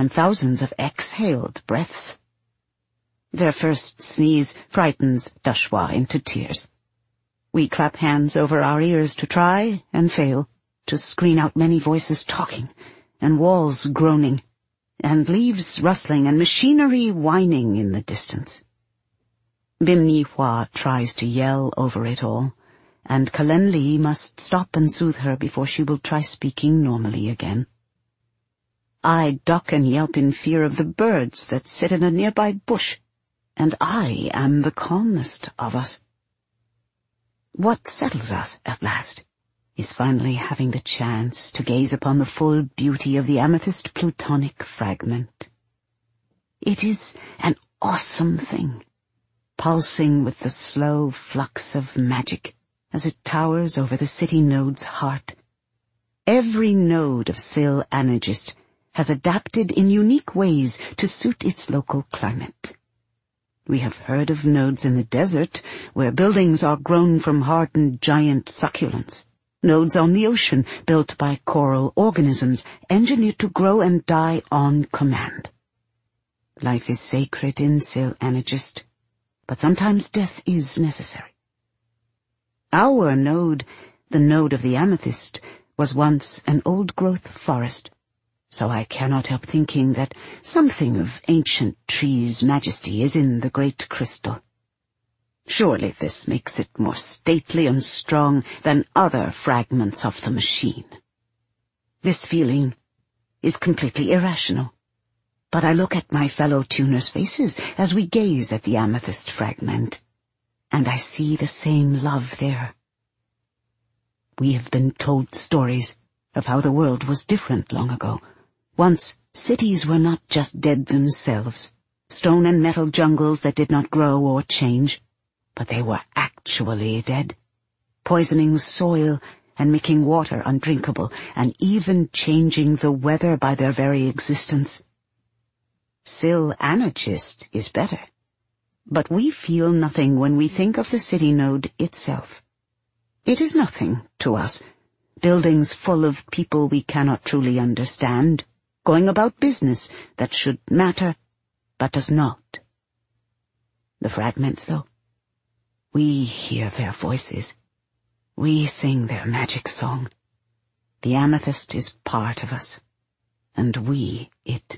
and thousands of exhaled breaths. Their first sneeze frightens Dashwa into tears. We clap hands over our ears to try and fail, to screen out many voices talking, and walls groaning, and leaves rustling and machinery whining in the distance. Bimni Hua tries to yell over it all, and Kalenli must stop and soothe her before she will try speaking normally again. I duck and yelp in fear of the birds that sit in a nearby bush, and I am the calmest of us. What settles us at last is finally having the chance to gaze upon the full beauty of the amethyst plutonic fragment. It is an awesome thing, pulsing with the slow flux of magic as it towers over the city node's heart. Every node of Sil Anagist has adapted in unique ways to suit its local climate. We have heard of nodes in the desert, where buildings are grown from hardened giant succulents. Nodes on the ocean, built by coral organisms, engineered to grow and die on command. Life is sacred in Sil Anagist, but sometimes death is necessary. Our node, the node of the amethyst, was once an old-growth forest, so I cannot help thinking that something of ancient trees' majesty is in the great crystal. Surely this makes it more stately and strong than other fragments of the machine. This feeling is completely irrational, but I look at my fellow tuners' faces as we gaze at the amethyst fragment, and I see the same love there. We have been told stories of how the world was different long ago. Once, cities were not just dead themselves, stone and metal jungles that did not grow or change, but they were actually dead, poisoning soil and making water undrinkable, and even changing the weather by their very existence. Sil Anagist is better, but we feel nothing when we think of the city node itself. It is nothing to us, buildings full of people we cannot truly understand, going about business that should matter, but does not. The fragments, though, we hear their voices. We sing their magic song. The amethyst is part of us, and we it.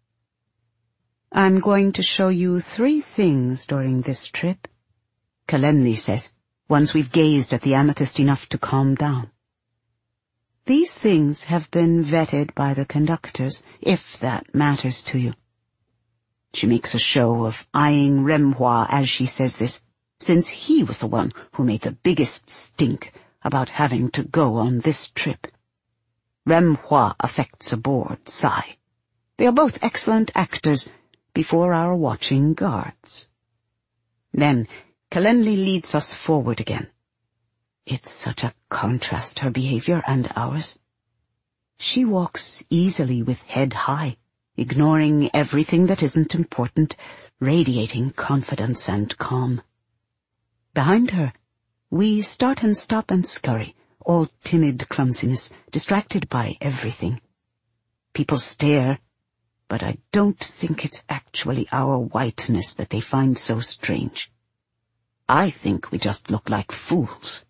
I'm going to show you 3 things during this trip, Kalenli says, once we've gazed at the amethyst enough to calm down. These things have been vetted by the conductors, if that matters to you. She makes a show of eyeing Remhua as she says this, since he was the one who made the biggest stink about having to go on this trip. Remhua affects aboard Sai. They are both excellent actors before our watching guards. Then Kalenli leads us forward again. It's such a contrast, her behavior and ours. She walks easily with head high, ignoring everything that isn't important, radiating confidence and calm. Behind her, we start and stop and scurry, all timid clumsiness, distracted by everything. People stare, but I don't think it's actually our whiteness that they find so strange. I think we just look like fools.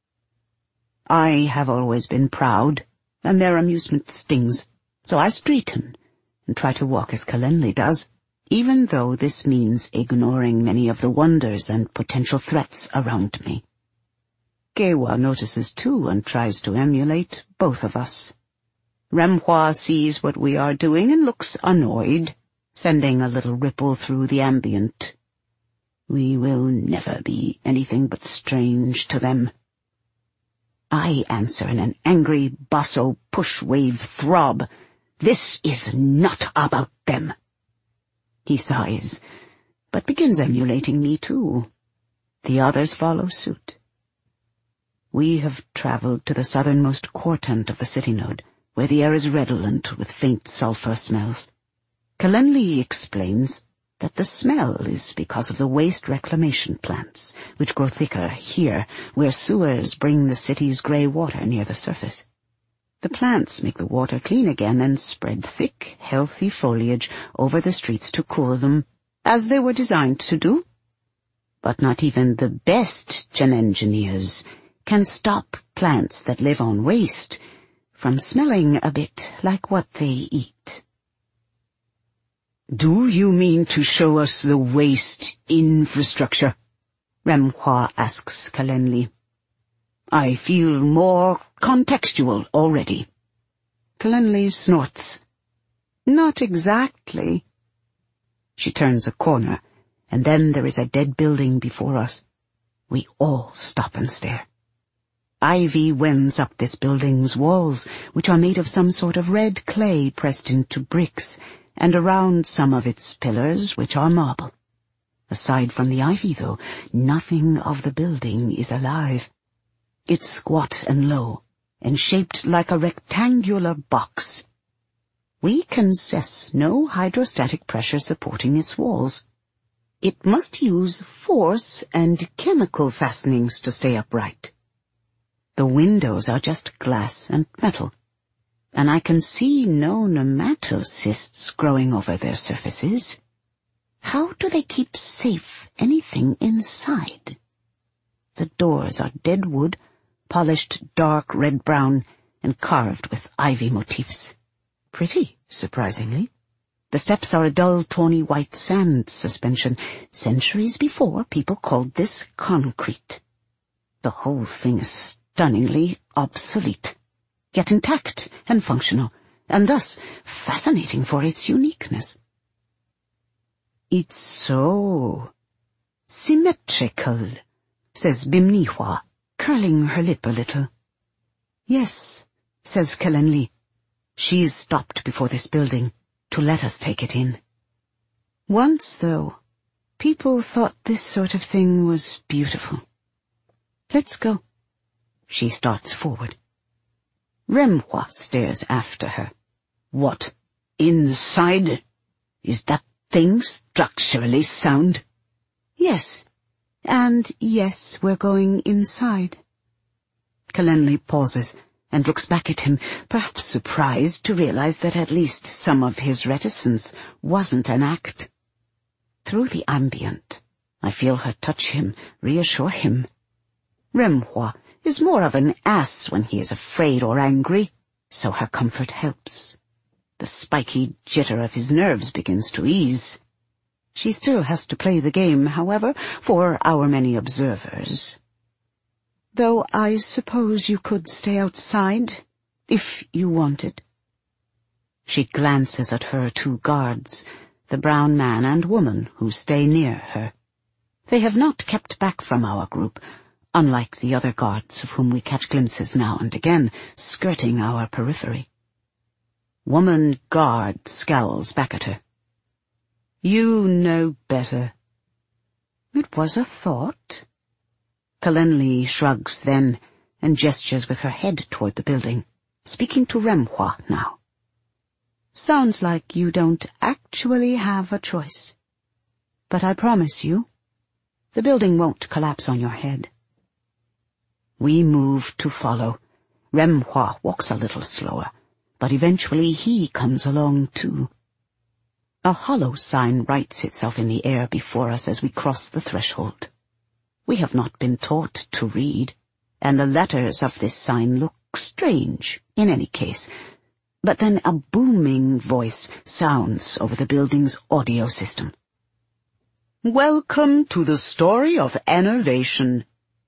I have always been proud, and their amusement stings, so I straighten and try to walk as Kalenli does, even though this means ignoring many of the wonders and potential threats around me. Gewa notices too and tries to emulate both of us. Remhua sees what we are doing and looks annoyed, sending a little ripple through the ambient. We will never be anything but strange to them. I answer in an angry basso push-wave throb. This is not about them. He sighs, but begins emulating me too. The others follow suit. We have traveled to the southernmost quartant of the city node, where the air is redolent with faint sulfur smells. Kalenli explains that the smell is because of the waste reclamation plants, which grow thicker here, where sewers bring the city's grey water near the surface. The plants make the water clean again and spread thick, healthy foliage over the streets to cool them, as they were designed to do. But not even the best gen engineers can stop plants that live on waste from smelling a bit like what they eat. Do you mean to show us the waste infrastructure? Remhua asks Kalenli. I feel more contextual already. Kalenli snorts. Not exactly. She turns a corner, and then there is a dead building before us. We all stop and stare. Ivy wends up this building's walls, which are made of some sort of red clay pressed into bricks, and around some of its pillars, which are marble. Aside from the ivy, though, nothing of the building is alive. It's squat and low, and shaped like a rectangular box. We can sense no hydrostatic pressure supporting its walls. It must use force and chemical fastenings to stay upright. The windows are just glass and metal, and I can see no nematocysts growing over their surfaces. How do they keep safe anything inside? The doors are dead wood, polished dark red-brown, and carved with ivy motifs. Pretty, surprisingly. The steps are a dull, tawny white sand suspension. Centuries before, people called this concrete. The whole thing is stunningly obsolete, yet intact and functional, and thus fascinating for its uniqueness. It's so symmetrical, says Bimnihua, curling her lip a little. Yes, says Kalenli. She's stopped before this building to let us take it in. Once, though, people thought this sort of thing was beautiful. Let's go. She starts forward. Remhua stares after her. What? Inside? Is that thing structurally sound? Yes. And yes, we're going inside. Kalenli pauses and looks back at him, perhaps surprised to realize that at least some of his reticence wasn't an act. Through the ambient, I feel her touch him, reassure him. Remhua is more of an ass when he is afraid or angry, so her comfort helps. The spiky jitter of his nerves begins to ease. She still has to play the game, however, for our many observers. Though I suppose you could stay outside, if you wanted. She glances at her two guards, the brown man and woman who stay near her. They have not kept back from our group, unlike the other guards of whom we catch glimpses now and again, skirting our periphery. Woman guard scowls back at her. You know better. It was a thought. Kalenli shrugs then, and gestures with her head toward the building, speaking to Remhua now. Sounds like you don't actually have a choice. But I promise you, the building won't collapse on your head. We move to follow. Remhua walks a little slower, but eventually he comes along too. A hollow sign writes itself in the air before us as we cross the threshold. We have not been taught to read, and the letters of this sign look strange in any case. But then a booming voice sounds over the building's audio system. Welcome to the story of enervation.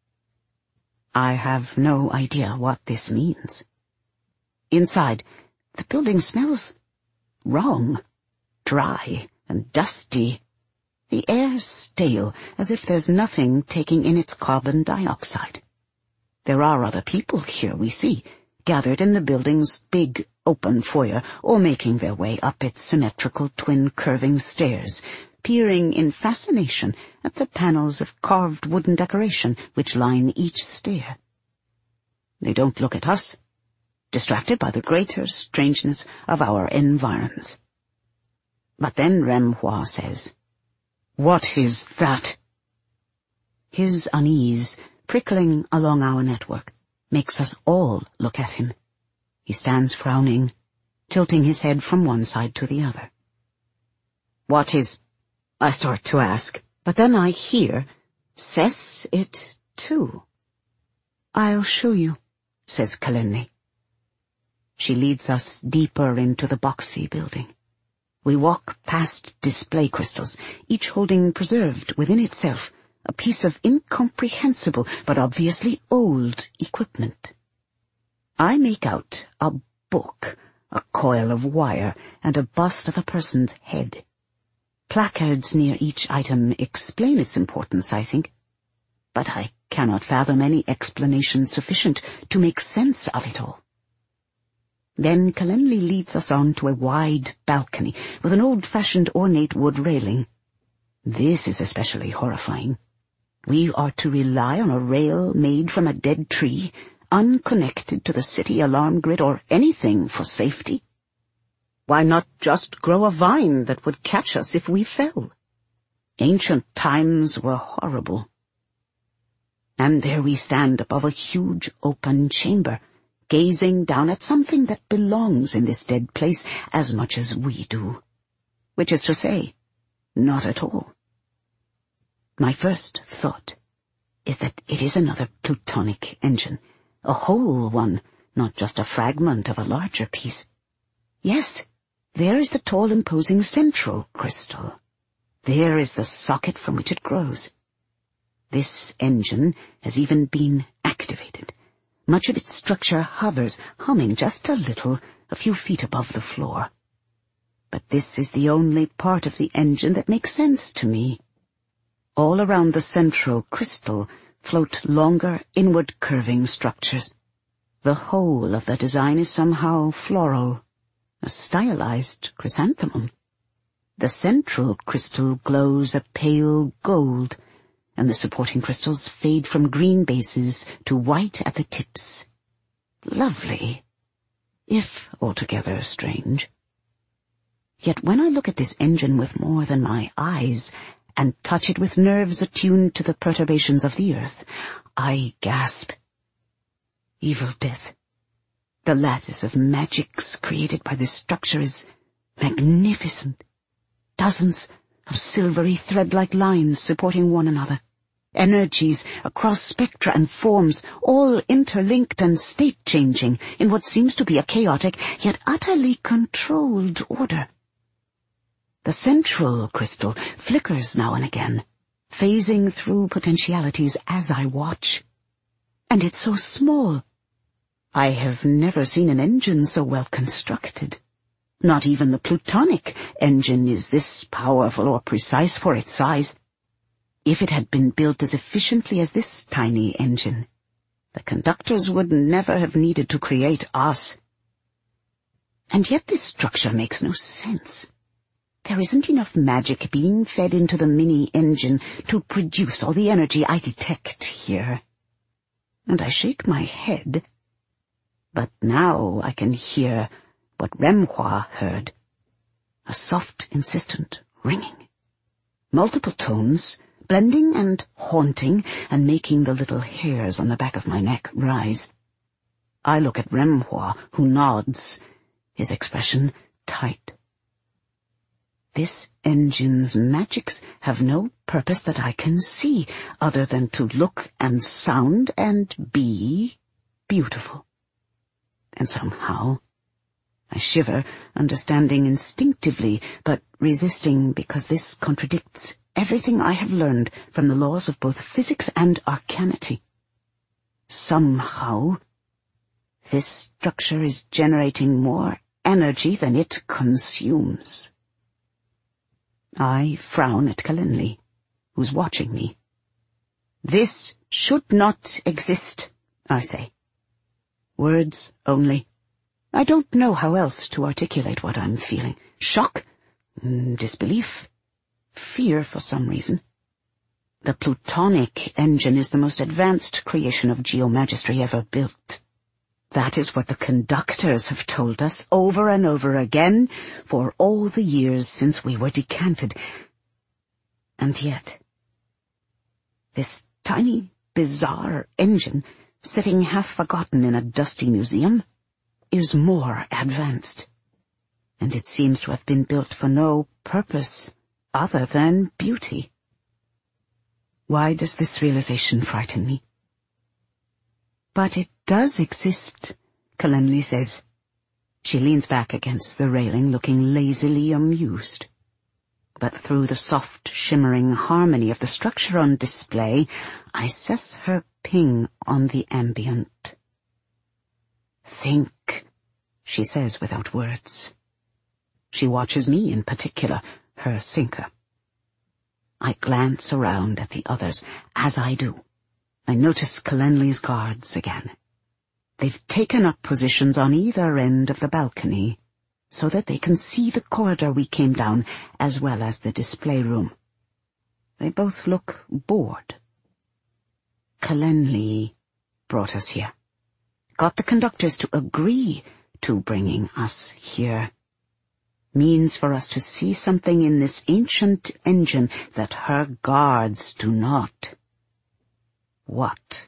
I have no idea what this means. Inside, the building smells wrong, dry and dusty. The air's stale, as if there's nothing taking in its carbon dioxide. There are other people here, we see, gathered in the building's big open foyer, or making their way up its symmetrical twin curving stairs, peering in fascination at the panels of carved wooden decoration which line each stair. They don't look at us, distracted by the greater strangeness of our environs. But then Remhua says, What is that? His unease, prickling along our network, makes us all look at him. He stands frowning, tilting his head from one side to the other. "What is—" I start to ask, but then I hear, "Says it too." "I'll show you," says Kalenni. She leads us deeper into the boxy building. We walk past display crystals, each holding preserved within itself a piece of incomprehensible but obviously old equipment. I make out a book, a coil of wire, and a bust of a person's head. Placards near each item explain its importance, I think, but I cannot fathom any explanation sufficient to make sense of it all. Then Kalenli leads us on to a wide balcony with an old-fashioned ornate wood railing. This is especially horrifying. We are to rely on a rail made from a dead tree, unconnected to the city alarm grid or anything for safety. Why not just grow a vine that would catch us if we fell? Ancient times were horrible. And there we stand above a huge open chamber, gazing down at something that belongs in this dead place as much as we do. Which is to say, not at all. My first thought is that it is another plutonic engine, a whole one, not just a fragment of a larger piece. Yes, there is the tall, imposing central crystal. There is the socket from which it grows. This engine has even been activated. Much of its structure hovers, humming just a little, a few feet above the floor. But this is the only part of the engine that makes sense to me. All around the central crystal float longer, inward-curving structures. The whole of the design is somehow floral, a stylized chrysanthemum. The central crystal glows a pale gold, and the supporting crystals fade from green bases to white at the tips. Lovely, if altogether strange. Yet when I look at this engine with more than my eyes, and touch it with nerves attuned to the perturbations of the earth, I gasp. Evil death. The lattice of magics created by this structure is magnificent. Dozens of silvery thread-like lines supporting one another. Energies across spectra and forms, all interlinked and state-changing in what seems to be a chaotic yet utterly controlled order. The central crystal flickers now and again, phasing through potentialities as I watch. And it's so small. I have never seen an engine so well constructed. Not even the plutonic engine is this powerful or precise for its size. If it had been built as efficiently as this tiny engine, the conductors would never have needed to create us. And yet this structure makes no sense. There isn't enough magic being fed into the mini-engine to produce all the energy I detect here. And I shake my head. But now I can hear what Remhua heard. A soft, insistent ringing. Multiple tones, blending and haunting and making the little hairs on the back of my neck rise. I look at Remhua, who nods, his expression tight. This engine's magics have no purpose that I can see, other than to look and sound and be beautiful. And somehow I shiver, understanding instinctively, but resisting because this contradicts everything I have learned from the laws of both physics and arcanity. Somehow, this structure is generating more energy than it consumes. I frown at Kalenli, who's watching me. This should not exist, I say. Words only. I don't know how else to articulate what I'm feeling. Shock, disbelief, fear for some reason. The plutonic engine is the most advanced creation of geomagistry ever built. That is what the conductors have told us over and over again for all the years since we were decanted. And yet, this tiny, bizarre engine, sitting half forgotten in a dusty museum, is more advanced, and it seems to have been built for no purpose other than beauty. Why does this realization frighten me? But it does exist, Kalenli says. She leans back against the railing, looking lazily amused. But through the soft, shimmering harmony of the structure on display, I sense her ping on the ambient. Think, she says without words. She watches me in particular, her thinker. I glance around at the others. As I do, I notice Kalenli's guards again. They've taken up positions on either end of the balcony so that they can see the corridor we came down as well as the display room. They both look bored. Kalenli brought us here. Got the conductors to agree to bringing us here. Means for us to see something in this ancient engine that her guards do not. What?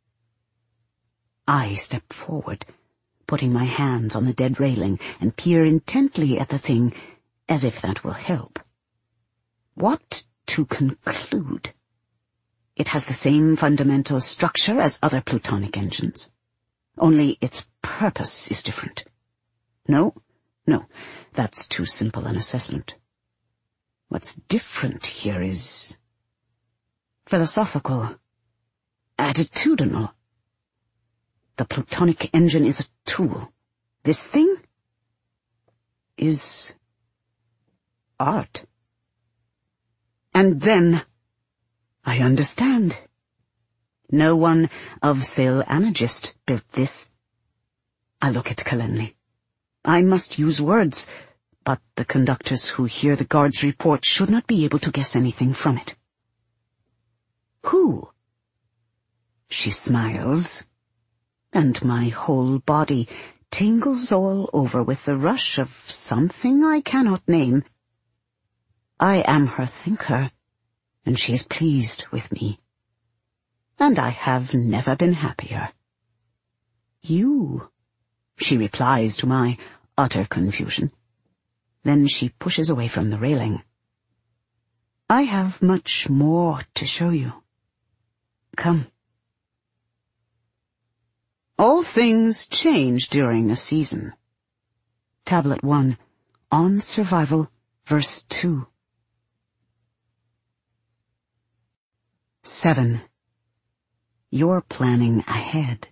I step forward, putting my hands on the dead railing, and peer intently at the thing, as if that will help. What to conclude? It has the same fundamental structure as other plutonic engines. Only its purpose is different. No, that's too simple an assessment. What's different here is philosophical, attitudinal. The plutonic engine is a tool. This thing is art. And then I understand. No one of Sil Anagist built this. I look at Kalenli. I must use words, but the conductors who hear the guard's report should not be able to guess anything from it. Who? She smiles, and my whole body tingles all over with the rush of something I cannot name. I am her thinker, and she is pleased with me. And I have never been happier. You, she replies to my utter confusion. Then she pushes away from the railing. I have much more to show you. Come. All things change during a season. Tablet 1, On Survival, verse 2. 7. You're planning ahead.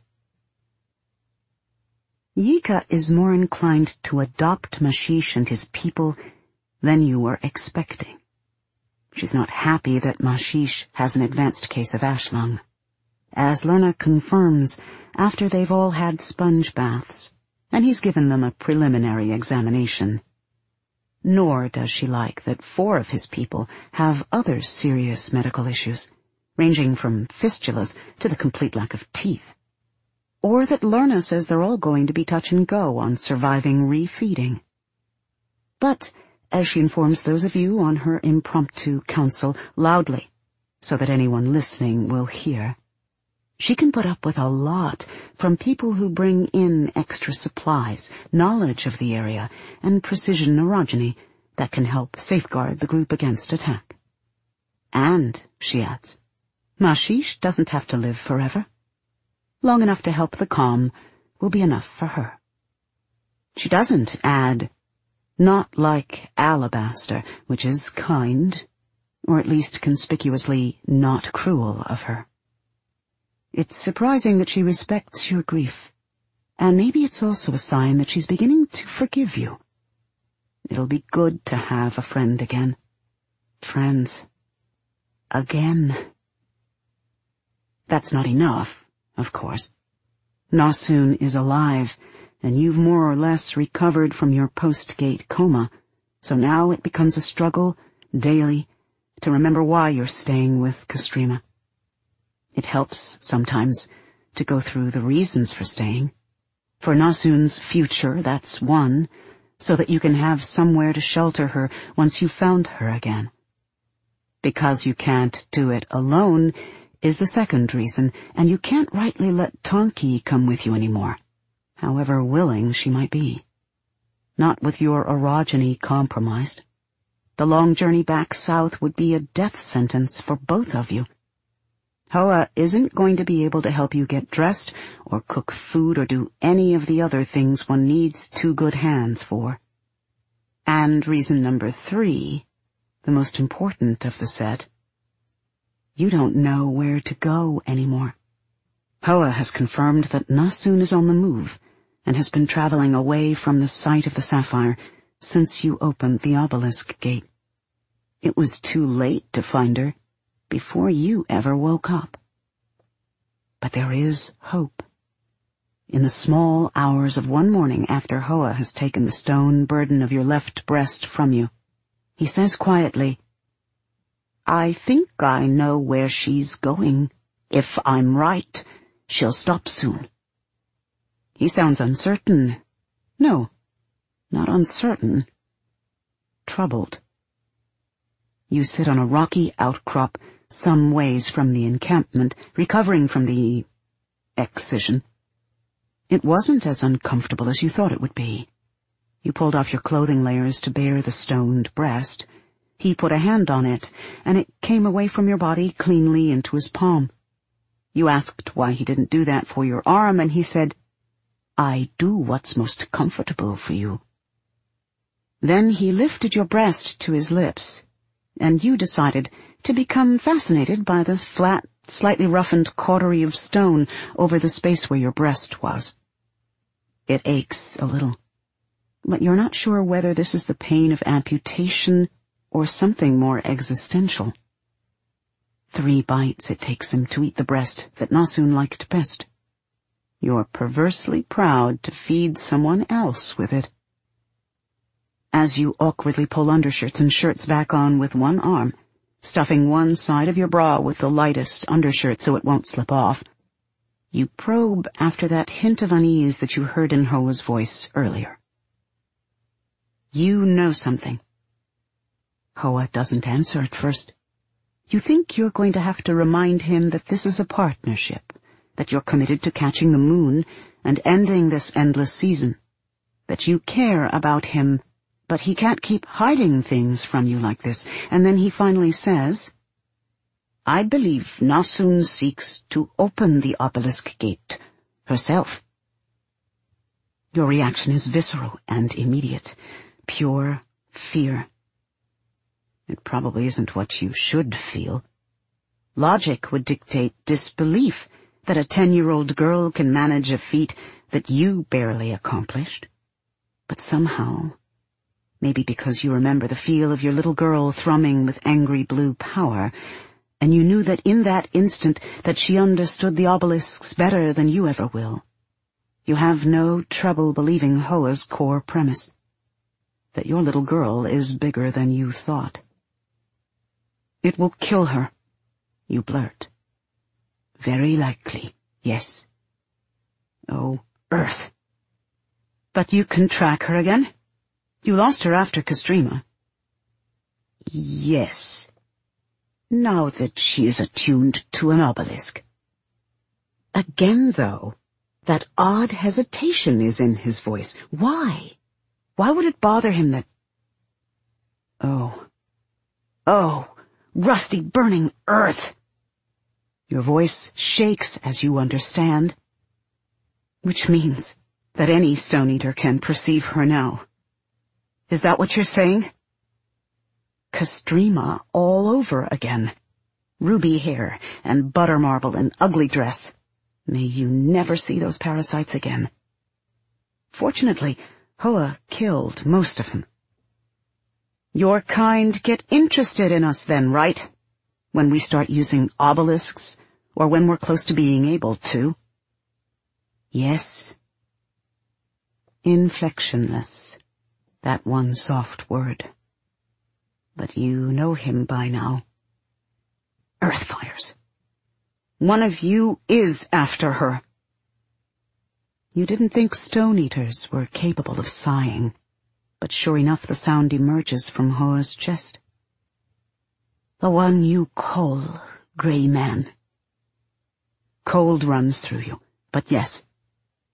Yika is more inclined to adopt Mashish and his people than you were expecting. She's not happy that Mashish has an advanced case of ash lung. As Lerna confirms, after they've all had sponge baths, and he's given them a preliminary examination. Nor does she like that 4 of his people have other serious medical issues, ranging from fistulas to the complete lack of teeth. Or that Lerna says they're all going to be touch and go on surviving refeeding. But, as she informs those of you on her impromptu council loudly, so that anyone listening will hear, she can put up with a lot from people who bring in extra supplies, knowledge of the area, and precision neurogeny that can help safeguard the group against attack. And, she adds, Mashish doesn't have to live forever. Long enough to help the calm will be enough for her. She doesn't add, not like Alabaster, which is kind, or at least conspicuously not cruel of her. It's surprising that she respects your grief, and maybe it's also a sign that she's beginning to forgive you. It'll be good to have a friend again. Friends. Again. That's not enough. Of course. Nasun is alive, and you've more or less recovered from your post-gate coma, so now it becomes a struggle, daily, to remember why you're staying with Kastrima. It helps, sometimes, to go through the reasons for staying. For Nasun's future, that's one, so that you can have somewhere to shelter her once you've found her again. Because you can't do it alone is the second reason, and you can't rightly let Tonki come with you anymore. however willing she might be. Not with your orogeny compromised. The long journey back south would be a death sentence for both of you. Hoa isn't going to be able to help you get dressed or cook food or do any of the other things one needs two good hands for. And reason number 3, the most important of the set, you don't know where to go anymore. Hoa has confirmed that Nasun is on the move and has been traveling away from the site of the sapphire since you opened the obelisk gate. It was too late to find her before you ever woke up. But there is hope. In the small hours of one morning after Hoa has taken the stone burden of your left breast from you, he says quietly, "I think I know where she's going. If I'm right, she'll stop soon." He sounds uncertain. No, not uncertain. Troubled. You sit on a rocky outcrop some ways from the encampment, recovering from the excision. It wasn't as uncomfortable as you thought it would be. You pulled off your clothing layers to bare the stoned breast. He put a hand on it, and it came away from your body cleanly into his palm. You asked why he didn't do that for your arm, and he said, "I do what's most comfortable for you." Then he lifted your breast to his lips, and you decided to become fascinated by the flat, slightly roughened cautery of stone over the space where your breast was. It aches a little, but you're not sure whether this is the pain of amputation or something more existential. 3 bites it takes him to eat the breast that Nasun liked best. You're perversely proud to feed someone else with it. As you awkwardly pull undershirts and shirts back on with one arm, stuffing one side of your bra with the lightest undershirt so it won't slip off, you probe after that hint of unease that you heard in Hoa's voice earlier. You know something. Hoa doesn't answer at first. You think you're going to have to remind him that this is a partnership, that you're committed to catching the moon and ending this endless season, that you care about him, but he can't keep hiding things from you like this. And then he finally says, "I believe Nasun seeks to open the obelisk gate herself." Your reaction is visceral and immediate, pure fear. It probably isn't what you should feel. Logic would dictate disbelief that a 10-year-old girl can manage a feat that you barely accomplished. But somehow, maybe because you remember the feel of your little girl thrumming with angry blue power, and you knew that in that instant that she understood the obelisks better than you ever will, you have no trouble believing Hoa's core premise, that your little girl is bigger than you thought. "It will kill her," you blurt. "Very likely, yes." Oh, Earth. But you can track her again? You lost her after Castrima. Yes. Now that she is attuned to an obelisk. Again, though, that odd hesitation is in his voice. Why? Why would it bother him that... Oh, rusty burning earth! Your voice shakes as you understand. Which means that any Stone Eater can perceive her now. Is that what you're saying? Castrima all over again. Ruby hair and butter marble and ugly dress. May you never see those parasites again. Fortunately, Hoa killed most of them. Your kind get interested in us then, right? When we start using obelisks, or when we're close to being able to. Yes. Inflectionless, that one soft word. But you know him by now. Earthfires. One of you is after her. You didn't think Stone Eaters were capable of sighing, but sure enough the sound emerges from Hoa's chest. The one you call Grey Man. Cold runs through you, but yes,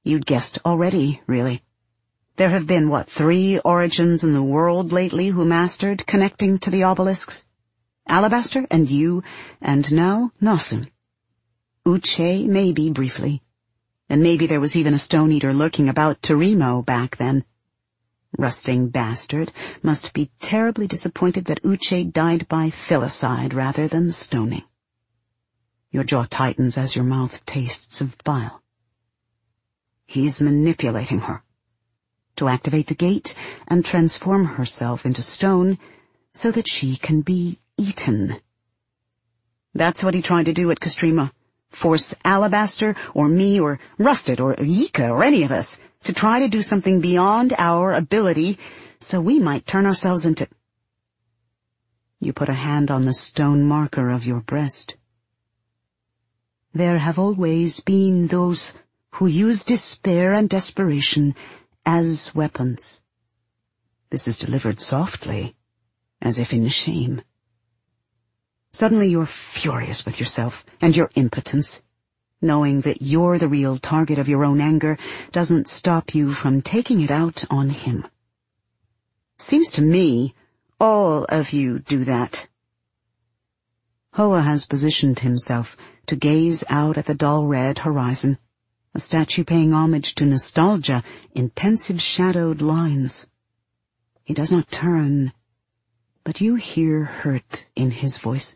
You'd guessed already, really. There have been, 3 origins in the world lately who mastered connecting to the obelisks? Alabaster, and you, and now Nosun. Uche, maybe briefly. And maybe there was even a stone eater lurking about Terimo back then. Rusting bastard must be terribly disappointed that Uche died by filicide rather than stoning. Your jaw tightens as your mouth tastes of bile. He's manipulating her to activate the gate and transform herself into stone so that she can be eaten. That's what he tried to do at Castrima. Force Alabaster, or me, or Rusted, or Yika, or any of us, to try to do something beyond our ability so we might turn ourselves into... You put a hand on the stone marker of your breast. There have always been those who use despair and desperation as weapons. This is delivered softly, as if in shame. Suddenly you're furious with yourself and your impotence. Knowing that you're the real target of your own anger doesn't stop you from taking it out on him. Seems to me all of you do that. Hoa has positioned himself to gaze out at the dull red horizon, a statue paying homage to nostalgia in pensive shadowed lines. He does not turn, but you hear hurt in his voice.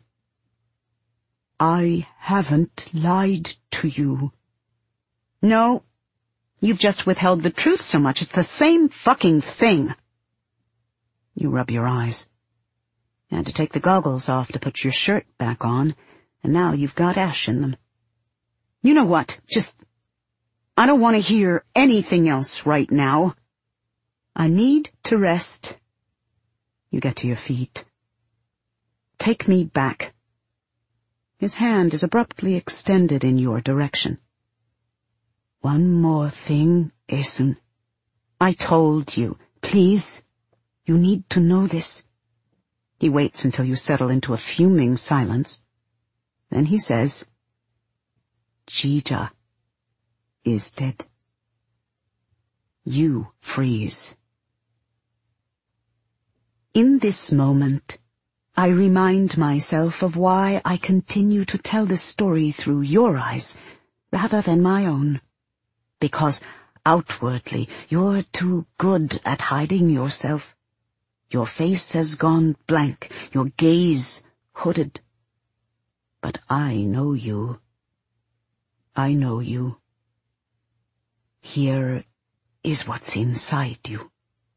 I haven't lied to you. No, you've just withheld the truth so much. It's the same fucking thing. You rub your eyes. You had to take the goggles off to put your shirt back on, and now you've got ash in them. You know what? I don't want to hear anything else right now. I need to rest. You get to your feet. Take me back. His hand is abruptly extended in your direction. One more thing, Aeson. I told you. Please, you need to know this. He waits until you settle into a fuming silence. Then he says, Jija is dead. You freeze. In this moment, I remind myself of why I continue to tell this story through your eyes rather than my own. Because outwardly you're too good at hiding yourself. Your face has gone blank, your gaze hooded. But I know you. I know you. Here is what's inside you.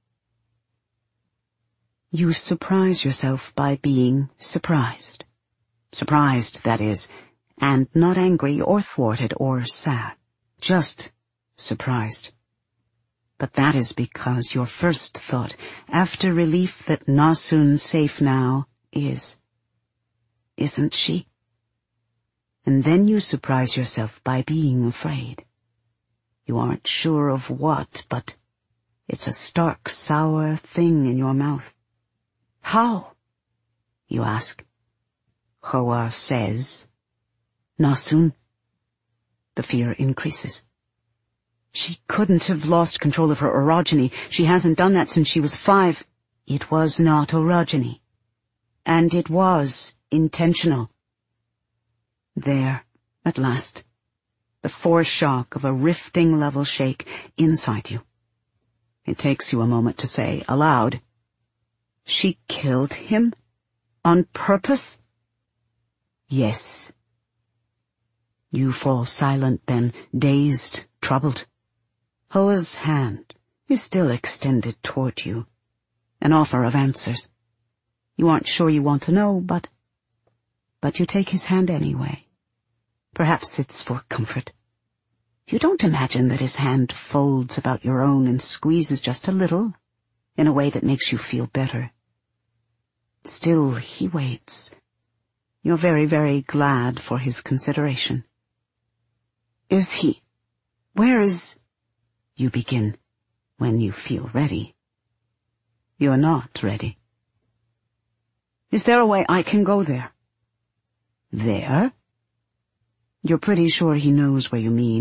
You surprise yourself by being surprised. Surprised, that is, and not angry or thwarted or sad. Just surprised. But that is because your first thought, after relief that Nosun's safe now, is, isn't she? And then you surprise yourself by being afraid. You aren't sure of what, but it's a stark, sour thing in your mouth. How? You ask. Hoa says, Nosun. The fear increases. She couldn't have lost control of her orogeny. She hasn't done that since she was 5. It was not orogeny. And it was intentional. There, at last, the foreshock of a rifting level shake inside you. It takes you a moment to say aloud, She killed him? On purpose? Yes. You fall silent then, dazed, troubled. Hoa's hand is still extended toward you, an offer of answers. You aren't sure you want to know, but you take his hand anyway. Perhaps it's for comfort. You don't imagine that his hand folds about your own and squeezes just a little, in a way that makes you feel better. Still, he waits. You're very, very glad for his consideration. Is he? Where is... You begin, when you feel ready. You're not ready. Is there a way I can go there? There? You're pretty sure he knows where you mean.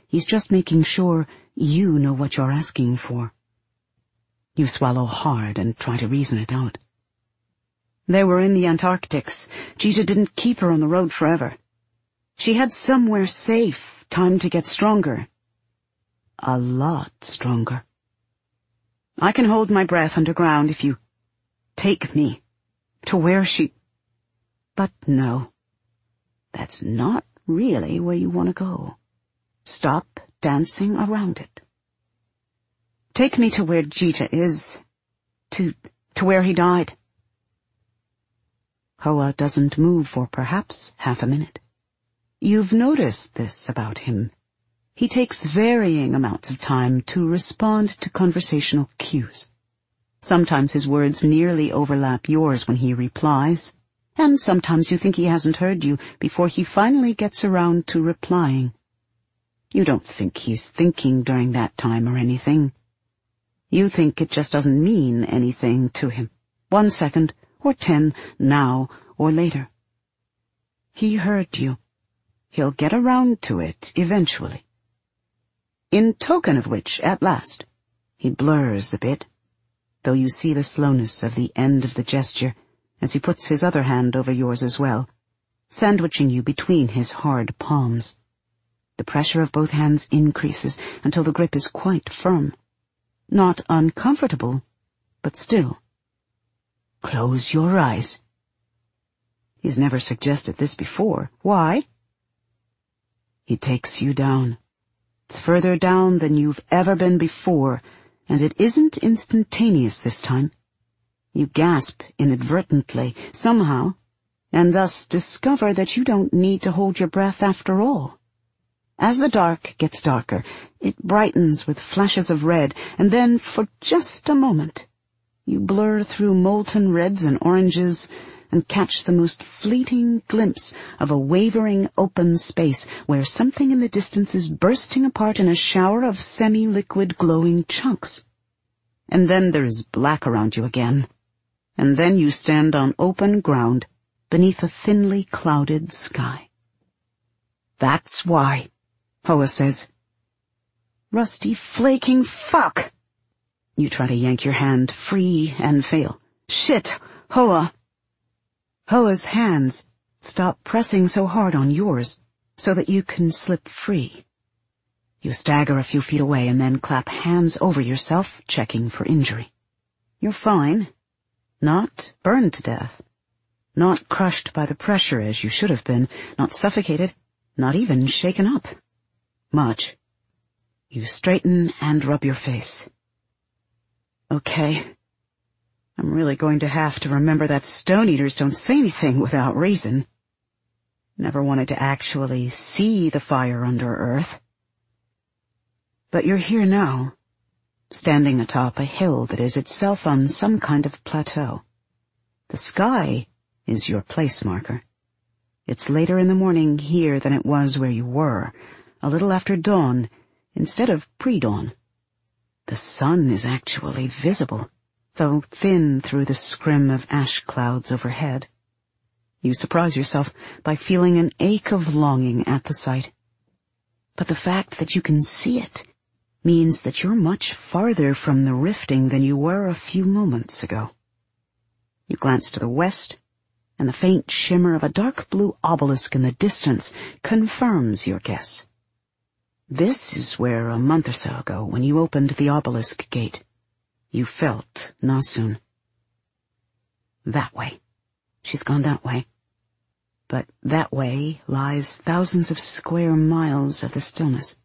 He's just making sure you know what you're asking for. You swallow hard and try to reason it out. They were in the Antarctics. Jita didn't keep her on the road forever. She had somewhere safe, time to get stronger. A lot stronger. I can hold my breath underground if you take me to where she... But no, that's not really where you want to go. Stop dancing around it. Take me to where Jita is, to where he died. Hoa doesn't move for perhaps half a minute. You've noticed this about him. He takes varying amounts of time to respond to conversational cues. Sometimes his words nearly overlap yours when he replies, and sometimes you think he hasn't heard you before he finally gets around to replying. You don't think he's thinking during that time or anything. You think it just doesn't mean anything to him. 1 second, or 10, now or later. He heard you. He'll get around to it eventually. In token of which, at last, he blurs a bit, though you see the slowness of the end of the gesture as he puts his other hand over yours as well, sandwiching you between his hard palms. The pressure of both hands increases until the grip is quite firm. Not uncomfortable, but still. Close your eyes. He's never suggested this before. Why? He takes you down. It's further down than you've ever been before, and it isn't instantaneous this time. You gasp inadvertently, somehow, and thus discover that you don't need to hold your breath after all. As the dark gets darker, it brightens with flashes of red, and then, for just a moment, you blur through molten reds and oranges and catch the most fleeting glimpse of a wavering open space where something in the distance is bursting apart in a shower of semi-liquid glowing chunks. And then there is black around you again. And then you stand on open ground beneath a thinly clouded sky. That's why, Hoa says. Rusty flaking fuck! You try to yank your hand free and fail. Shit, Hoa! Hoa's hands stop pressing so hard on yours so that you can slip free. You stagger a few feet away and then clap hands over yourself, checking for injury. You're fine. Not burned to death. Not crushed by the pressure as you should have been. Not suffocated. Not even shaken up. Much. You straighten and rub your face. Okay. I'm really going to have to remember that stone eaters don't say anything without reason. Never wanted to actually see the fire under earth. But you're here now, standing atop a hill that is itself on some kind of plateau. The sky is your place marker. It's later in the morning here than it was where you were, a little after dawn, instead of pre-dawn. The sun is actually visible, though thin through the scrim of ash clouds overhead. You surprise yourself by feeling an ache of longing at the sight. But the fact that you can see it means that you're much farther from the rifting than you were a few moments ago. You glance to the west, and the faint shimmer of a dark blue obelisk in the distance confirms your guess. This is where a month or so ago, when you opened the obelisk gate, you felt Nasun. That way. She's gone that way. But that way lies thousands of square miles of the stillness.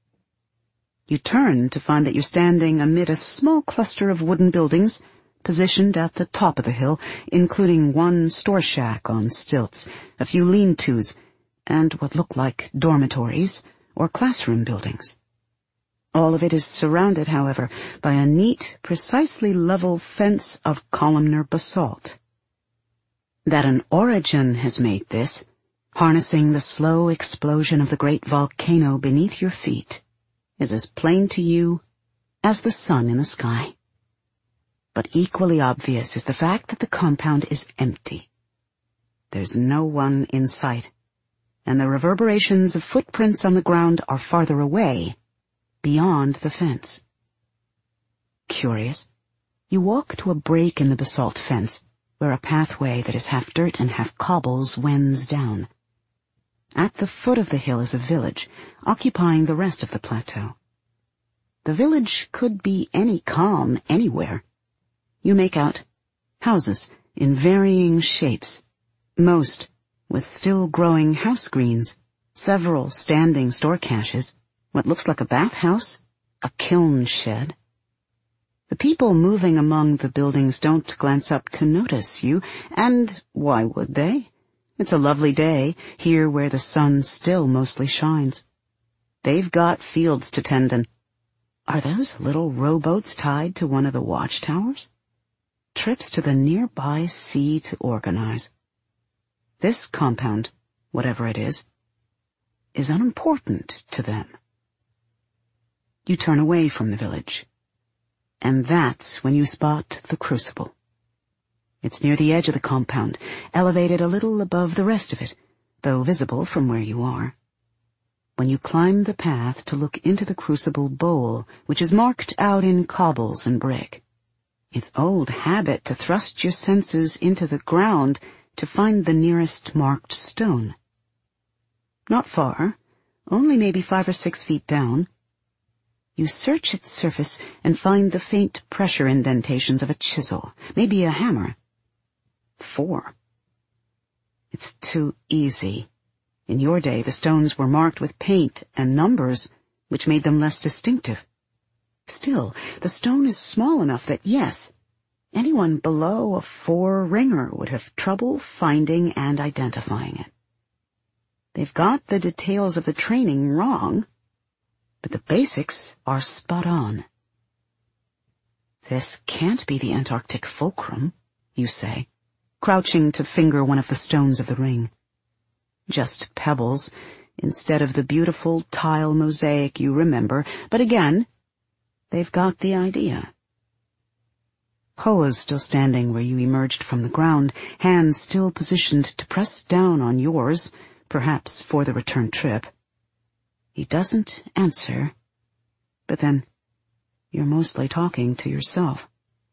You turn to find that you're standing amid a small cluster of wooden buildings positioned at the top of the hill, including one store shack on stilts, a few lean-tos, and what look like dormitories or classroom buildings. All of it is surrounded, however, by a neat, precisely level fence of columnar basalt. That an origin has made this, harnessing the slow explosion of the great volcano beneath your feet, is as plain to you as the sun in the sky. But equally obvious is the fact that the compound is empty. There's no one in sight. and the reverberations of footprints on the ground are farther away, beyond the fence. Curious, you walk to a break in the basalt fence, where a pathway that is half dirt and half cobbles wends down. At the foot of the hill is a village, occupying the rest of the plateau. The village could be any calm anywhere. You make out houses in varying shapes, most with still growing house greens, several standing store caches, what looks like a bathhouse, a kiln shed. The people moving among the buildings don't glance up to notice you, and why would they? It's a lovely day, here where the sun still mostly shines. They've got fields to tend in. Are those little rowboats tied to one of the watchtowers? Trips to the nearby sea to organize. This compound, whatever it is unimportant to them. You turn away from the village, and that's when you spot the crucible. It's near the edge of the compound, elevated a little above the rest of it, though visible from where you are. When you climb the path to look into the crucible bowl, which is marked out in cobbles and brick, it's old habit to thrust your senses into the ground to find the nearest marked stone. Not far, only maybe 5 or 6 feet down. You search its surface and find the faint pressure indentations of a chisel, maybe a hammer. 4. It's too easy. In your day, the stones were marked with paint and numbers, which made them less distinctive. Still, the stone is small enough that, yes, anyone below a 4-ringer would have trouble finding and identifying it. They've got the details of the training wrong, but the basics are spot on. This can't be the Antarctic fulcrum, you say, crouching to finger one of the stones of the ring. Just pebbles, instead of the beautiful tile mosaic you remember, but again, they've got the idea. Hoa's still standing where you emerged from the ground, hands still positioned to press down on yours, perhaps for the return trip. He doesn't answer, but then you're mostly talking to yourself.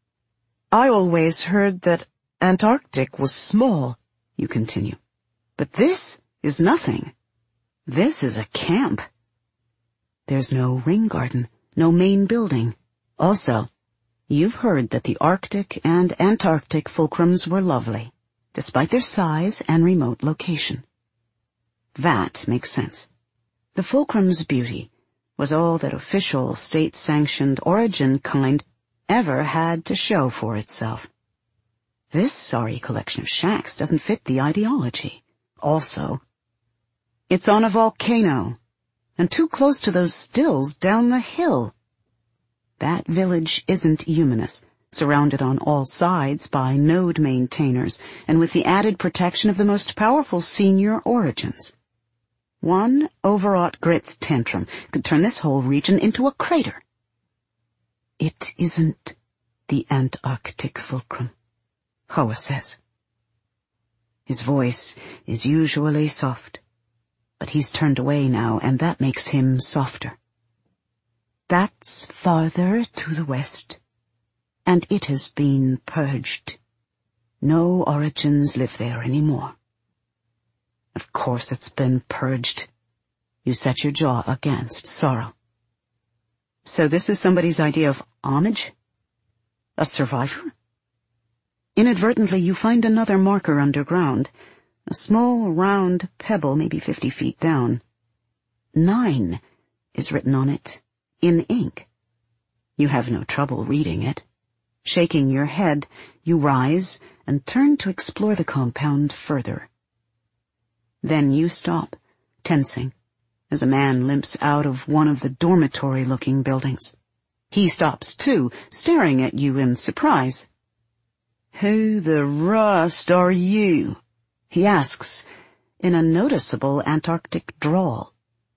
I always heard that Antarctic was small, you continue. But this is nothing. This is a camp. There's no ring garden, no main building. Also, you've heard that the Arctic and Antarctic fulcrums were lovely, despite their size and remote location. That makes sense. The fulcrum's beauty was all that official, state-sanctioned origin kind ever had to show for itself. This sorry collection of shacks doesn't fit the ideology. Also, it's on a volcano, and too close to those stills down the hill. That village isn't Eumenus, surrounded on all sides by node maintainers, and with the added protection of the most powerful senior origins. One overwrought Grit's tantrum could turn this whole region into a crater. It isn't the Antarctic fulcrum, Hoa says. His voice is usually soft, but he's turned away now, and that makes him softer. That's farther to the west, and it has been purged. No origins live there anymore. Of course it's been purged. You set your jaw against sorrow. So this is somebody's idea of homage? A survivor? Inadvertently, you find another marker underground, a small round pebble maybe 50 feet down. 9 is written on it, in ink. You have no trouble reading it. Shaking your head, you rise and turn to explore the compound further. Then you stop, tensing, as a man limps out of one of the dormitory-looking buildings. He stops too, staring at you in surprise. "Who the rust are you?" he asks, in a noticeable Antarctic drawl.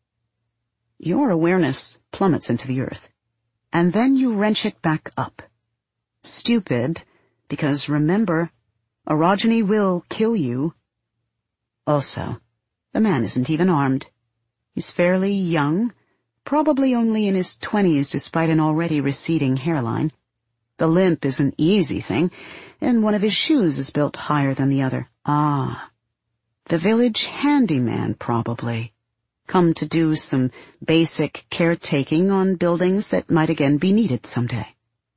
Your awareness plummets into the earth, and then you wrench it back up. Stupid, because remember, orogeny will kill you. Also, The man isn't even armed. He's fairly young, probably only in his 20s despite an already receding hairline. The limp is an easy thing, and one of his shoes is built higher than the other. Ah, the village handyman probably. Come to do some basic caretaking on buildings that might again be needed someday.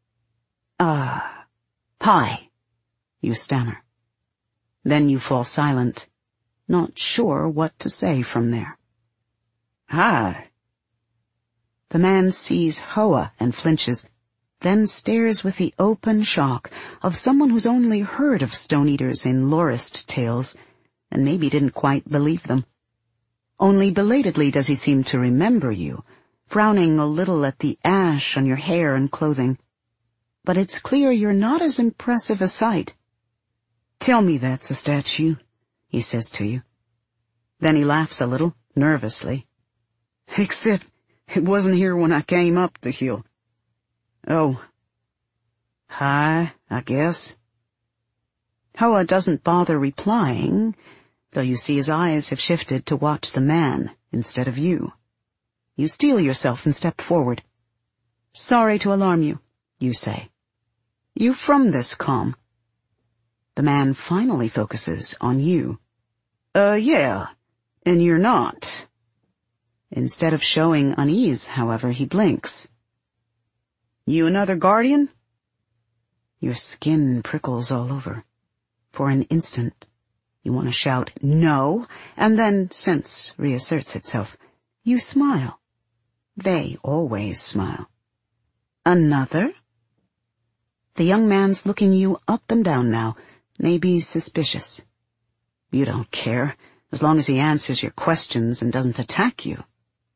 Hi, you stammer. Then you fall silent, not sure what to say from there. Hi. The man sees Hoa and flinches, then stares with the open shock of someone who's only heard of stone eaters in lorist tales, and maybe didn't quite believe them. Only belatedly does he seem to remember you, frowning a little at the ash on your hair and clothing. But it's clear you're not as impressive a sight. Tell me that's a statue, he says to you. Then he laughs a little, nervously. Except it wasn't here when I came up the hill. Oh. Hi, I guess. Hoa doesn't bother replying, though you see his eyes have shifted to watch the man instead of you. You steel yourself and step forward. Sorry to alarm you, you say. You from this calm? The man finally focuses on you. Yeah, and you're not. Instead of showing unease, however, he blinks. You another guardian? Your skin prickles all over. For an instant, you want to shout, no, and then sense reasserts itself. You smile. They always smile. Another? The young man's looking you up and down now, maybe suspicious. You don't care, as long as he answers your questions and doesn't attack you.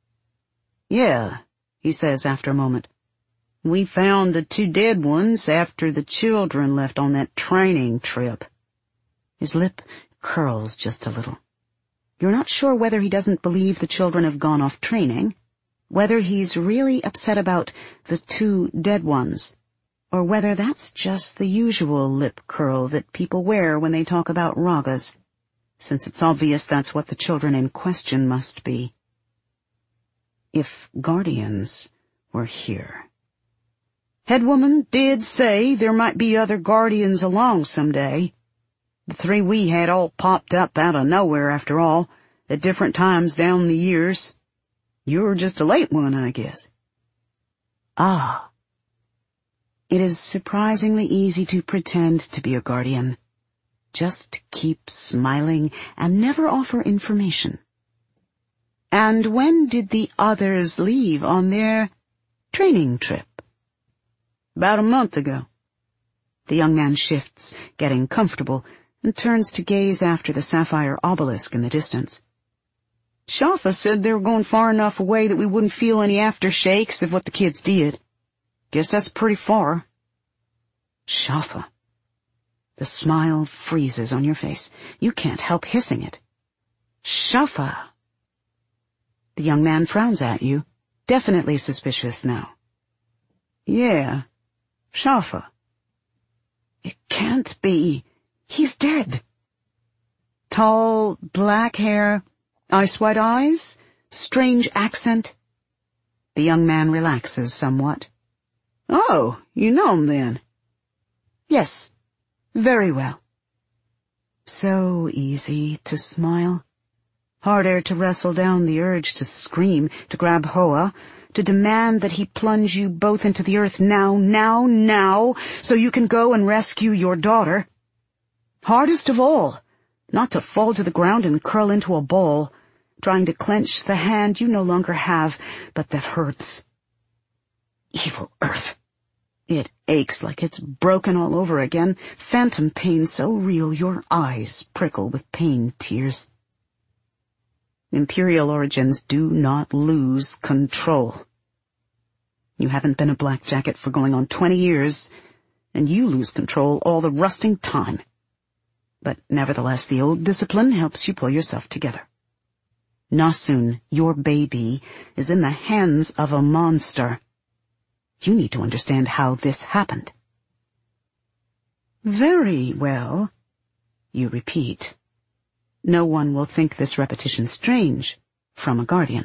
Yeah, he says after a moment. We found the 2 dead ones after the children left on that training trip. His lip curls just a little. You're not sure whether he doesn't believe the children have gone off training, whether he's really upset about the 2 dead ones, or whether that's just the usual lip curl that people wear when they talk about ragas, since it's obvious that's what the children in question must be. If guardians were here. Headwoman did say there might be other guardians along someday. The 3 we had all popped up out of nowhere after all, at different times down the years. You're just a late one, I guess. Ah. It is surprisingly easy to pretend to be a guardian. Just keep smiling and never offer information. And when did the others leave on their training trip? About a month ago. The young man shifts, getting comfortable, and turns to gaze after the sapphire obelisk in the distance. Shafa said they were going far enough away that we wouldn't feel any aftershakes of what the kids did. Guess that's pretty far. Shafa. The smile freezes on your face. You can't help hissing it. Shafa. The young man frowns at you, definitely suspicious now. Yeah, Shafa. It can't be. He's dead. Tall, black hair, ice-white eyes, strange accent. The young man relaxes somewhat. Oh, you know him then? Yes, very well. So easy to smile. Harder to wrestle down the urge to scream, to grab Hoa, to demand that he plunge you both into the earth now, so you can go and rescue your daughter. Hardest of all, not to fall to the ground and curl into a ball, trying to clench the hand you no longer have, but that hurts. Evil earth. It aches like it's broken all over again, phantom pain so real your eyes prickle with pain tears. Imperial origins do not lose control. You haven't been a blackjacket for going on 20 years, and you lose control all the rusting time. But nevertheless, the old discipline helps you pull yourself together. Nasun, your baby, is in the hands of a monster. You need to understand how this happened. Very well, you repeat. No one will think this repetition strange from a guardian.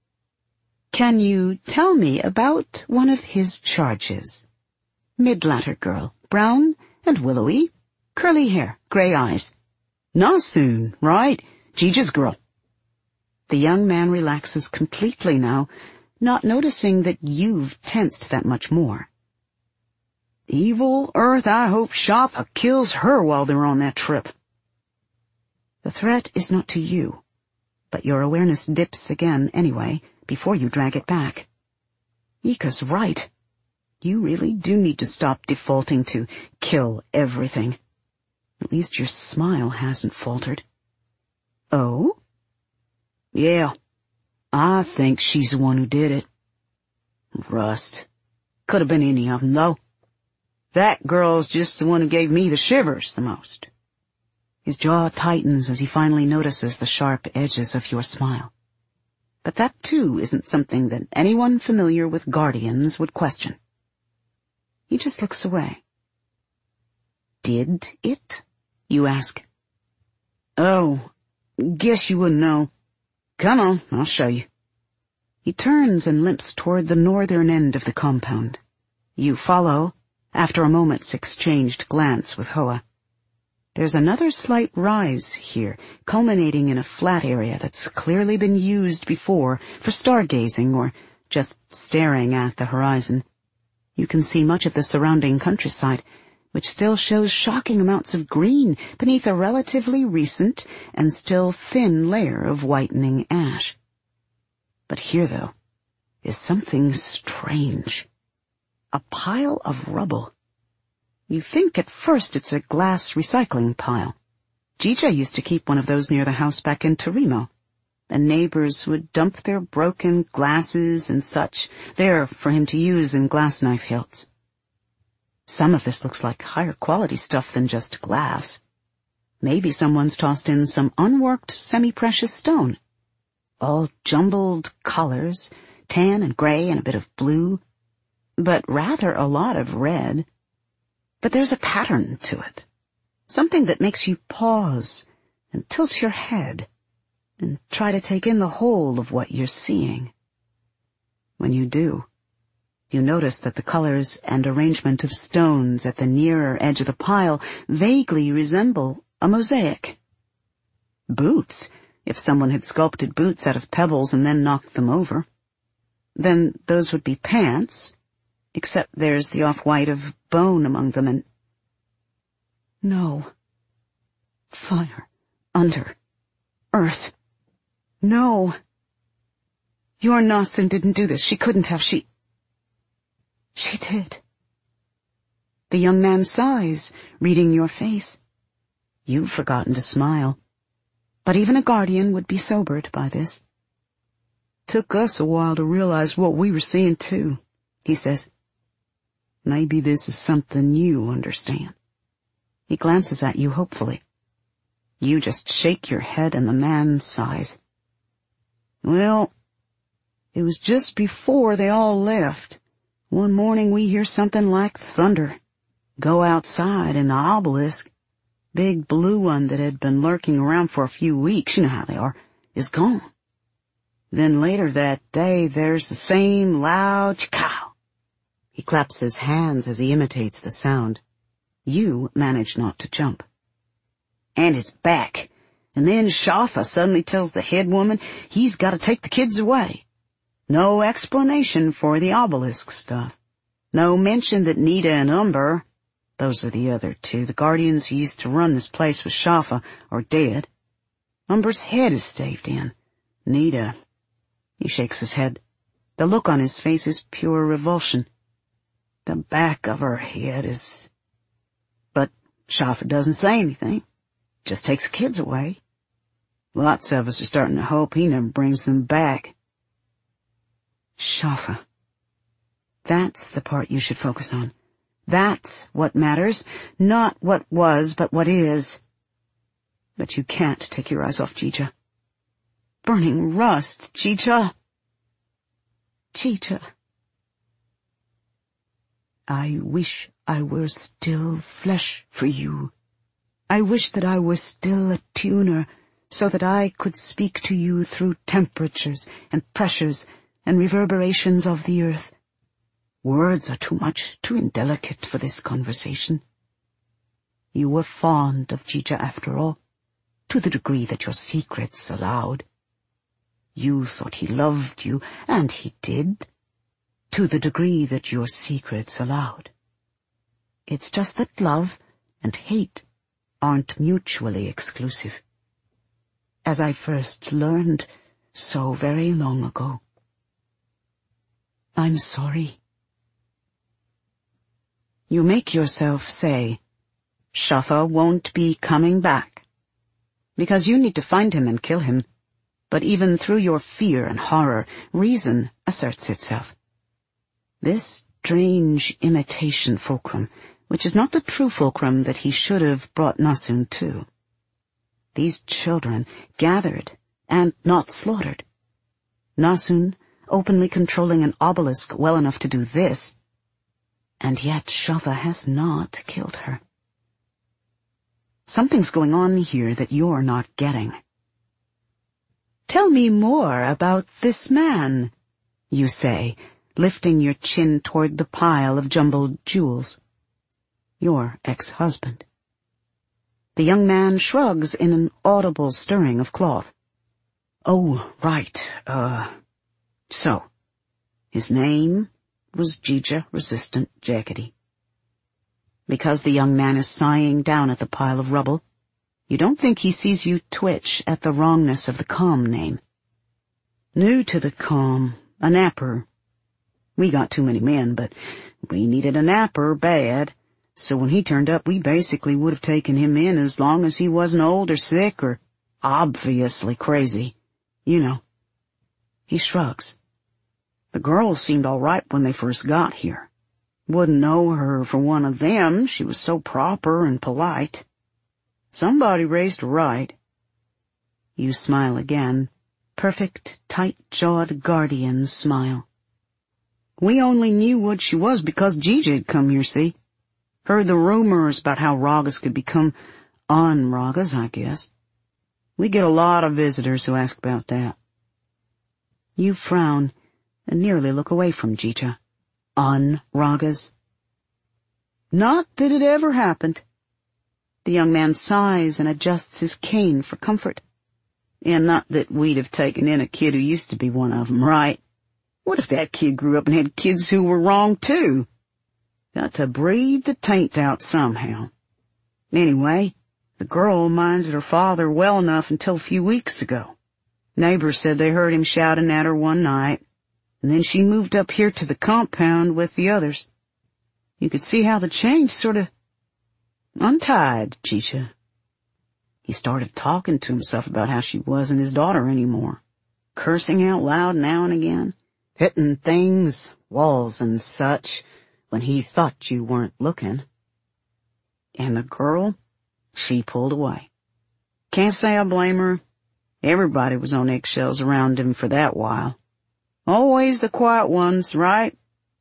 Can you tell me about one of his charges? Mid-latter girl, brown and willowy, curly hair, gray eyes. Nasun, right? Gija's girl. The young man relaxes completely now, not noticing that you've tensed that much more. Evil Earth, I hope Shafa kills her while they're on that trip. The threat is not to you, but your awareness dips again anyway, before you drag it back. Ika's right. You really do need to stop defaulting to kill everything. At least your smile hasn't faltered. Oh? Yeah, I think she's the one who did it. Rust. Could have been any of them, though. That girl's just the one who gave me the shivers the most. His jaw tightens as he finally notices the sharp edges of your smile. But that, too, isn't something that anyone familiar with guardians would question. He just looks away. Did it? You ask. Oh, guess you wouldn't know. Come on, I'll show you. He turns and limps toward the northern end of the compound. You follow, after a moment's exchanged glance with Hoa. There's another slight rise here, culminating in a flat area that's clearly been used before for stargazing or just staring at the horizon. You can see much of the surrounding countryside, which still shows shocking amounts of green beneath a relatively recent and still thin layer of whitening ash. But here, though, is something strange. A pile of rubble. You think at first it's a glass recycling pile. Gija used to keep one of those near the house back in Torimo. The neighbors would dump their broken glasses and such there for him to use in glass knife hilts. Some of this looks like higher quality stuff than just glass. Maybe someone's tossed in some unworked semi-precious stone. All jumbled colors, tan and gray and a bit of blue, but rather a lot of red. But there's a pattern to it. Something that makes you pause and tilt your head and try to take in the whole of what you're seeing. When you do, you notice that the colors and arrangement of stones at the nearer edge of the pile vaguely resemble a mosaic. Boots, if someone had sculpted boots out of pebbles and then knocked them over. Then those would be pants, except there's the off-white of bone among them and... No. Fire. Under. Earth. No. Your Nasun didn't do this. She couldn't have. She did. The young man sighs, reading your face. You've forgotten to smile. But even a guardian would be sobered by this. Took us a while to realize what we were seeing too, he says. Maybe this is something you understand. He glances at you hopefully. You just shake your head and the man sighs. Well, it was just before they all left. One morning we hear something like thunder. Go outside and the obelisk, big blue one that had been lurking around for a few weeks, you know how they are, is gone. Then later that day there's the same loud chikow. He claps his hands as he imitates the sound. You manage not to jump. And it's back. And then Shafa suddenly tells the head woman he's got to take the kids away. No explanation for the obelisk stuff. No mention that Nita and Umber, those are the other two, the guardians who used to run this place with Shafa, are dead. Umber's head is staved in. Nita, he shakes his head. The look on his face is pure revulsion. The back of her head is... But Shafa doesn't say anything. Just takes the kids away. Lots of us are starting to hope he never brings them back. Shafa. That's the part you should focus on. That's what matters. Not what was, but what is. But you can't take your eyes off Gija. Burning rust, Gija. Gija. I wish I were still flesh for you. I wish that I were still a tuner, so that I could speak to you through temperatures and pressures and reverberations of the earth. Words are too much, too indelicate for this conversation. You were fond of Jija after all, to the degree that your secrets allowed. You thought he loved you, and he did, to the degree that your secrets allowed. It's just that love and hate aren't mutually exclusive, as I first learned so very long ago. I'm sorry. You make yourself say, Shafa won't be coming back, because you need to find him and kill him. But even through your fear and horror, reason asserts itself. This strange imitation fulcrum, which is not the true fulcrum that he should have brought Nasun to. These children gathered and not slaughtered. Nasun openly controlling an obelisk well enough to do this, and yet Shafa has not killed her. Something's going on here that you're not getting. Tell me more about this man, you say, lifting your chin toward the pile of jumbled jewels. Your ex-husband. The young man shrugs in an audible stirring of cloth. Oh, right, so, his name was Jija-resistant Jackety. Because the young man is sighing down at the pile of rubble, you don't think he sees you twitch at the wrongness of the calm name. New to the calm, a napper. We got too many men, but we needed a napper bad, so when he turned up we basically would have taken him in as long as he wasn't old or sick or obviously crazy. You know. He shrugs. The girls seemed all right when they first got here. Wouldn't know her for one of them, she was so proper and polite. Somebody raised her right. You smile again, perfect, tight-jawed guardian smile. We only knew what she was because Jija had come here, see? Heard the rumors about how Ragas could become on-Ragas, I guess. We get a lot of visitors who ask about that. You frown and nearly look away from Jija. On-Ragas? Not that it ever happened. The young man sighs and adjusts his cane for comfort. And not that we'd have taken in a kid who used to be one of them, right? What if that kid grew up and had kids who were wrong too? Got to breathe the taint out somehow. Anyway, the girl minded her father well enough until a few weeks ago. Neighbors said they heard him shouting at her one night, and then she moved up here to the compound with the others. You could see how the change sort of untied Jija. He started talking to himself about how she wasn't his daughter anymore, cursing out loud now and again, hitting things, walls and such, when he thought you weren't looking. And the girl, she pulled away. Can't say I blame her. Everybody was on eggshells around him for that while. Always the quiet ones, right?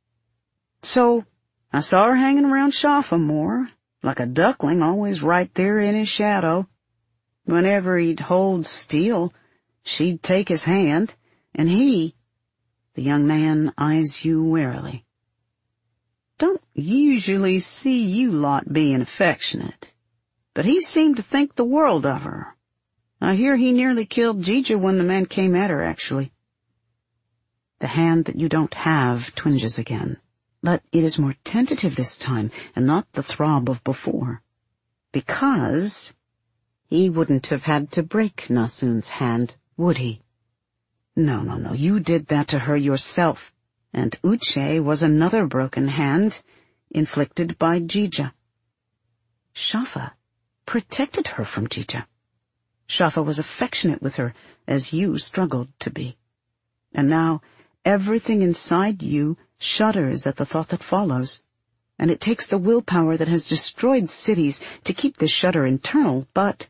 So, I saw her hanging around Shafa more, like a duckling always right there in his shadow. Whenever he'd hold still, she'd take his hand, and he, the young man eyes you warily. Don't usually see you lot being affectionate, but he seemed to think the world of her. I hear he nearly killed Jija when the man came at her, actually. The hand that you don't have twinges again, but it is more tentative this time, and not the throb of before. Because he wouldn't have had to break Nasun's hand, would he? No, you did that to her yourself, and Uche was another broken hand, inflicted by Jija. Shafa protected her from Jija. Shafa was affectionate with her, as you struggled to be. And now, everything inside you shudders at the thought that follows, and it takes the willpower that has destroyed cities to keep this shudder internal, but,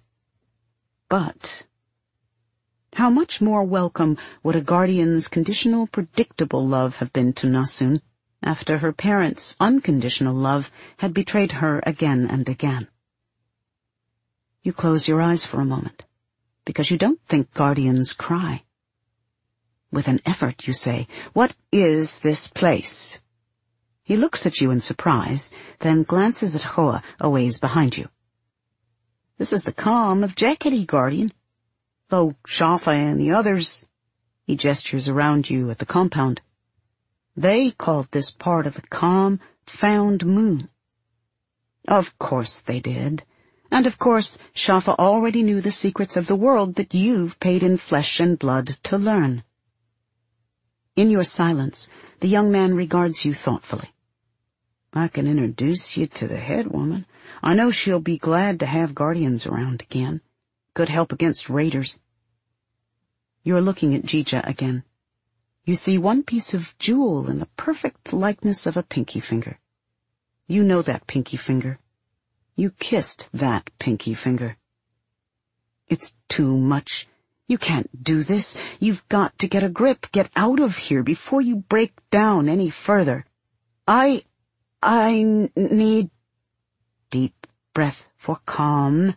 how much more welcome would a guardian's conditional, predictable love have been to Nasun, after her parents' unconditional love had betrayed her again and again? You close your eyes for a moment. because you don't think guardians cry. With an effort, you say, "What is this place?" He looks at you in surprise, then glances at Hoa a ways behind you. "This is the calm of Jeketi, guardian. Though Shafa and the others," he gestures around you at the compound, "they called this part of the calm Found Moon." Of course they did. And of course Shafa already knew the secrets of the world that you've paid in flesh and blood to learn. In your silence, the young man regards you thoughtfully. "I can introduce you to the head woman. I know she'll be glad to have guardians around again. Good help against raiders." You're looking at Jija again. You see one piece of jewel in the perfect likeness of a pinky finger. You know that pinky finger. You kissed that pinky finger. "It's too much. You can't do this. You've got to get a grip, get out of here before you break down any further. I need..." Deep breath for calm.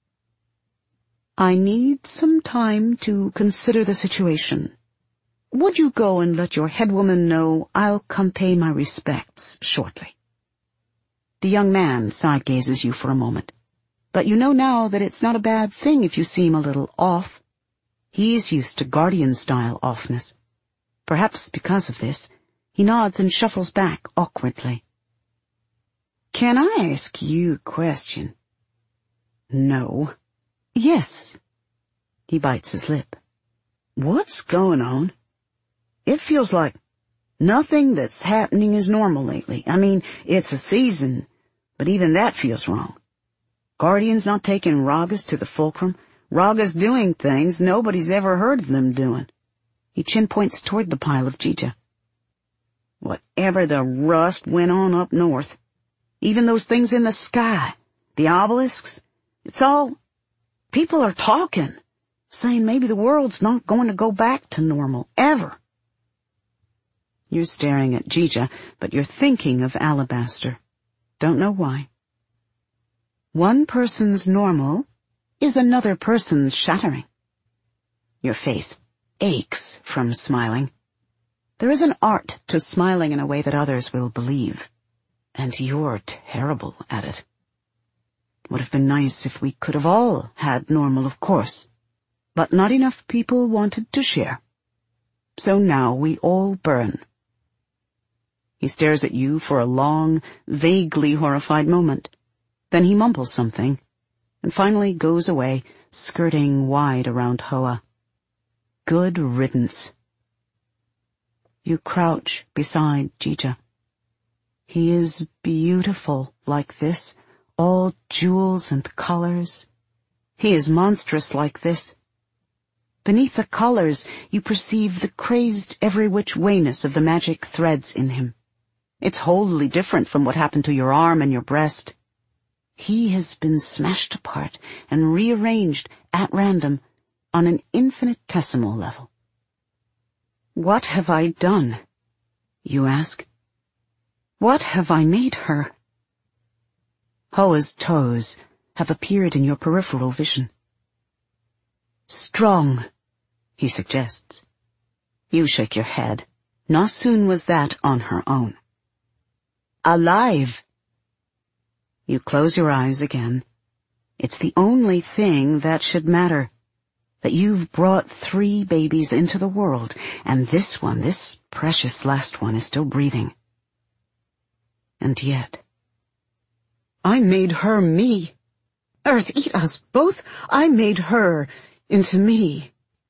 "I need some time to consider the situation. Would you go and let your head woman know I'll come pay my respects shortly?" The young man side-gazes you for a moment, but you know now that it's not a bad thing if you seem a little off. He's used to guardian-style offness. Perhaps because of this, he nods and shuffles back awkwardly. "Can I ask you a question?" "No." "Yes." He bites his lip. "What's going on? It feels like nothing that's happening is normal lately. I mean, it's a season, but even that feels wrong. Guardians not taking Ragas to the fulcrum. Ragas doing things nobody's ever heard of them doing." He chin points toward the pile of Jija. "Whatever the rust went on up north. Even those things in the sky, the obelisks, it's all... People are talking, saying maybe the world's not going to go back to normal, ever." You're staring at Jija, but you're thinking of Alabaster. Don't know why. One person's normal is another person's shattering. Your face aches from smiling. There is an art to smiling in a way that others will believe, and you're terrible at it. Would have been nice if we could have all had normal, of course, but not enough people wanted to share. So now we all burn. He stares at you for a long, vaguely horrified moment. Then he mumbles something, and finally goes away, skirting wide around Hoa. Good riddance. You crouch beside Jija. He is beautiful like this, all jewels and colors. He is monstrous like this. Beneath the colors, you perceive the crazed every which wayness of the magic threads in him. It's wholly different from what happened to your arm and your breast. He has been smashed apart and rearranged at random on an infinitesimal level. What have I done? You ask. What have I made her? Hoa's toes have appeared in your peripheral vision. Strong, he suggests. You shake your head. Nasun was that on her own. Alive. You close your eyes again. It's the only thing that should matter. That you've brought 3 babies into the world, and this one, this precious last one, is still breathing. And yet, I made her me. Earth, eat us both. I made her into me.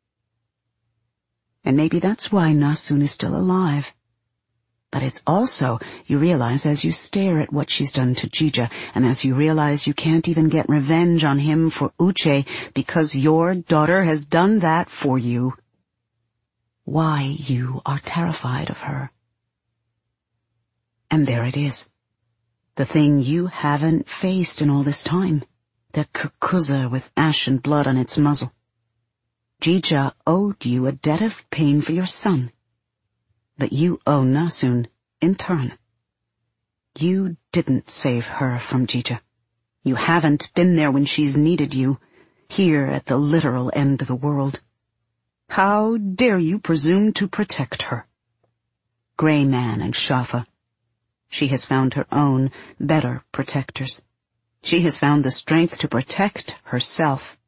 And maybe that's why Nasun is still alive. But it's also, you realize as you stare at what she's done to Jija, and as you realize you can't even get revenge on him for Uche because your daughter has done that for you, why you are terrified of her. And there it is. The thing you haven't faced in all this time. The kukuza with ash and blood on its muzzle. Jija owed you a debt of pain for your son. But you owe Nasun in turn. You didn't save her from Jija. You haven't been there when she's needed you. here at the literal end of the world. How dare you presume to protect her? Gray Man and Shafa. She has found her own, better protectors. She has found the strength to protect herself.